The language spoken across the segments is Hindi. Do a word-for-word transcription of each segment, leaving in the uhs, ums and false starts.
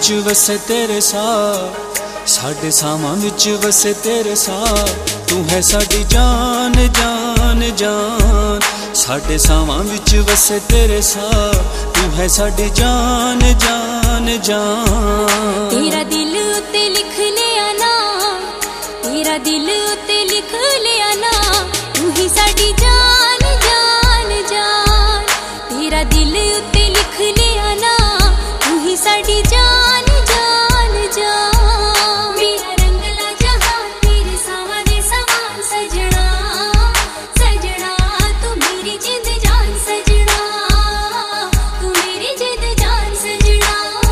विच वसे तेरे साथ, साडे सावां विच वसे तेरे साथ। तू है साडी जान जान जान, साडे सावां विच वसे तेरे साथ। तू है साडी जान जान जान। तेरा दिल उत्ते लिख लिया ना, तेरा दिल उत्ते लिख लिया ना, तू ही साडी जान जान जान। तेरा दिल उत्ते लिख लिया ना, तू ही साडी जान जान जान। मेरा रंगला जहां तेरे सावां दे समान सजना, सजना तू मेरी जिंद जान सजना, तू मेरी जिंद जान सजना।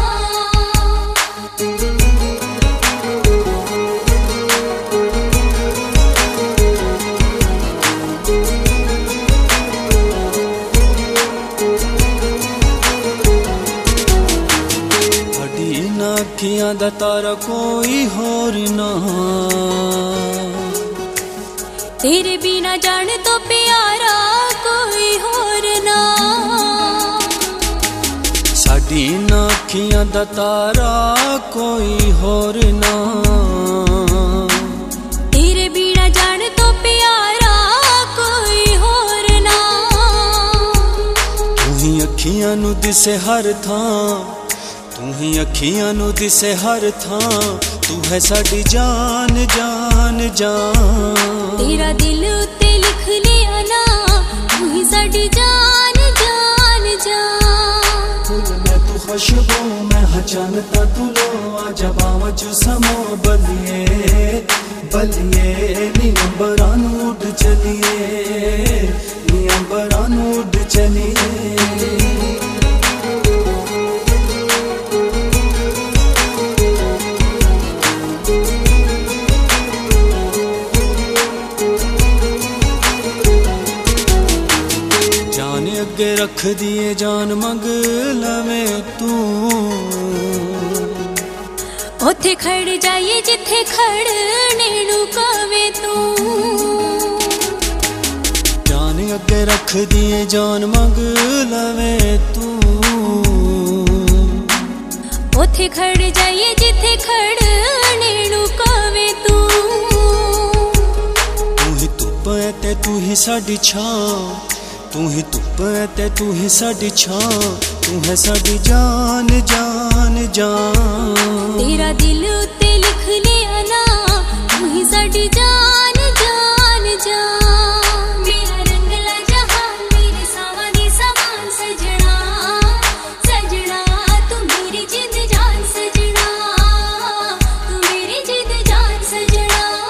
अखियां दा तारा कोई होर ना, तेरे बिना जान तो प्यारा कोई होर ना। साडी अखियां दा तारा कोई होर ना, तेरे बिना जान तो प्यारा कोई होर ना। तू ही अखियां नू दिसे हर थां, तू ही अखियां नू दिसे हर थां। तू है साडी जान जान जान। तेरा दिल उत्ते लिख लिया ना, तू ही साडी जान जान जान। फूल मैं तू खुशबू मैं हाँ जानता तू लो, आजा बावां चू समो बलिए बलिए। नी अंबरां नू उड़ चलिए, नी अंबरां नू उड़ चलिए। अगे रख दिए जान मंग लवे तू, ओथे खड़ जाइए जिथे खड़ने नू कवे तू। जान अगे रख दिए जान मंग लवे तू, ओथे खड़ जाइए जिथे खड़ने नू कवे तू। तू ही धुप है ते तू ही साडी छां, तू ही धुप है ते तू ही साडी छां। तू है साडी जान जान जान। तेरा दिल उत्ते लिख लिया ना, तू ही साडी जान जान जान। मेरा रंगला जहां मेरे सावां दे समान सजना, सजना तू मेरी जिंद जान सजना, तू मेरी जिंद जान सजना।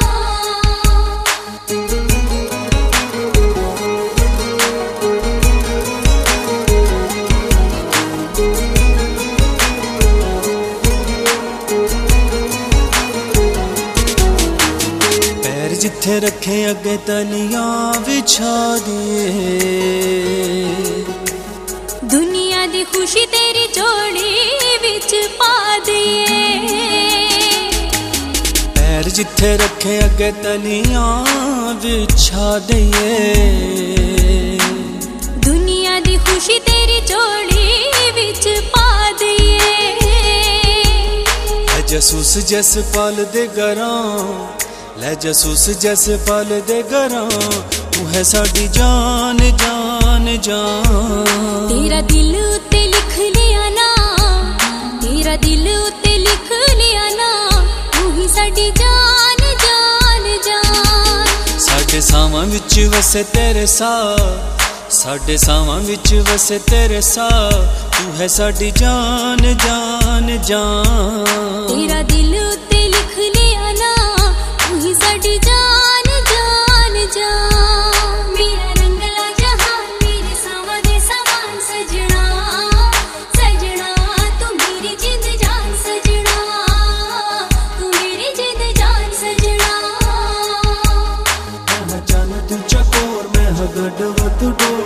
जिथे रखे अगे तलियां बिछा दिए, दुनिया दी खुशी तेरी जोड़ी विच पा दिए। पैर जिथे रखे अगे तलियां बिछा दिए, दुनिया दी खुशी तेरी जोड़ी विच पा दिए। जसूस जस पल दे गरां, ले जसूस जैसे पल दे गरां। तू है साडी जान जान जान। तेरा दिल उत्ते लिख लिया ना, तेरा दिल उत्ते लिख लिया ना, तू ही साडी जान जान जान। साडे सावां विच वसे तेरे साथ, साडे सावां विच वसे तेरे साथ। तू है साडी जान जान जान। तेरा दिल उत्ते लिख लिया ना, तू ही साडी जान जान जान। मेरा रंगला जहां मेरे सावां दे समान सजना, सजना तू मेरी जिंद जान सजना, तू मेरी जिंद जान सजना। मैं जान तू चकोर मैं गढ़ तू डोर।